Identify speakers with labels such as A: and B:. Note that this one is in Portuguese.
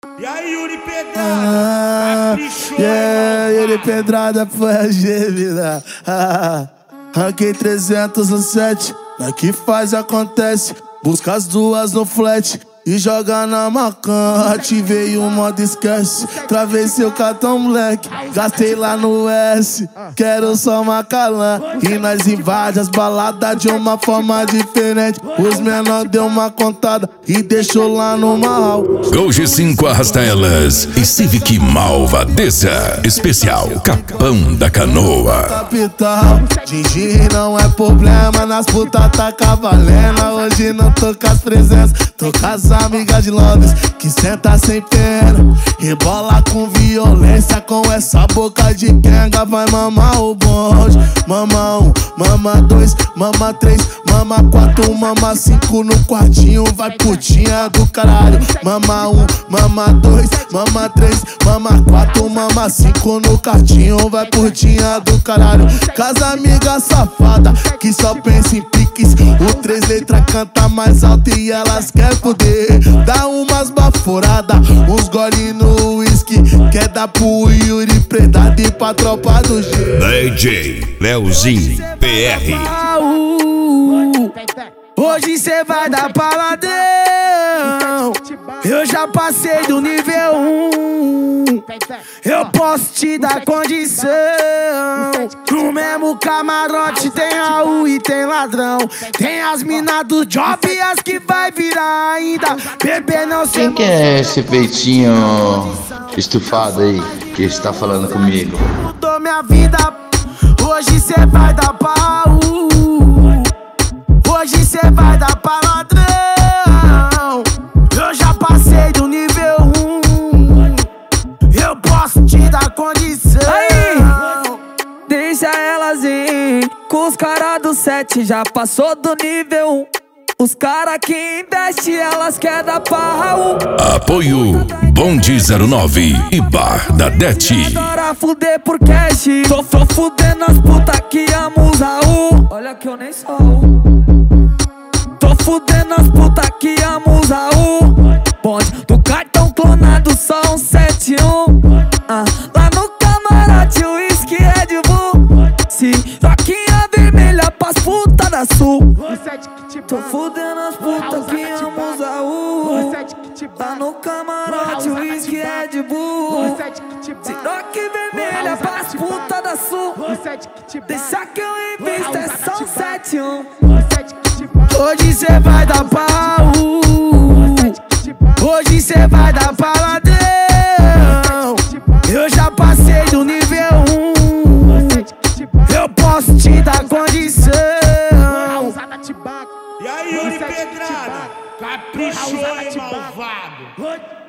A: E aí, Yuri Pedrada?
B: Yuri Pedrada foi a gêmea. Ranquei 307, na que faz acontece. Busca as duas no flat e joga na macan. Ativei o modo esquece, travei seu cartão moleque. Gastei lá no S, quero só Macalã. E nós invade as baladas de uma forma diferente. Os menor deu uma contada e deixou lá no mal.
C: Gol G5 arrasta elas e Civic Malvadeza. Especial Capão da Canoa.
B: Capital, Gigi não é problema. Nas putas tá cavalena. Hoje não tô com as presenças, tô com as amigas de Londres que senta sem pena, rebola com violência. Com essa boca de quenga vai mamar o bonde. Mama 1, mama 2, mama 3, mama 4, mama 5 no quartinho, vai putinha do caralho. Mama 1, mama 2, mama 3, mama 4, mama 5 no quartinho, vai putinha do caralho. Casa amiga safada que só pensa em piques. O 3 letras canta mais alto e elas quer poder. Dá umas baforadas, uns gole no whisky. Quer dar pro Yuri Pedrada e pra tropa do G.
C: DJ Leozinho PR.
D: Hoje cê vai dar paladão. Eu já passei do nível 1. Eu posso te dar condição. No mesmo camarote tem Raul e tem ladrão. Tem as minas do job e as que vai virar ainda. Bebê não se...
E: Quem que é esse peitinho estufado aí que está falando comigo?
D: Mudou minha vida. Hoje cê vai dar pau. Hoje cê vai dar pra ladrão. Eu já passei do nível 1. Eu posso te dar condição. Aí, deixa elas ir. Com os caras do 7 já passou do nível 1. Os caras que investem, elas querem dar pra Raul.
C: Apoio Bonde 09 e Bar da Det.
D: Adora fuder por cash. Tô fudendo as putas que amam os Raul. Olha que eu nem sou Raul. Tô fudendo as putas que amam os Raul. Bonde do cartão clonado, só um 71. Lá no camarote, o uísque Red Bull. Roquinha vermelha pras putas da Sul. Tô fudendo as putas que amam os Raul. Lá no camarote, o uísque Red Bull. Roque vermelha pras putas da Sul. Deixa que eu invisto, é só um 71. Hoje cê vai dar pau. Hoje cê vai dar pra ladrão. Eu já passei do nível 1. Eu posso te dar condição.
A: E aí, Yuri Pedrada? Caprichou, hein, malvado?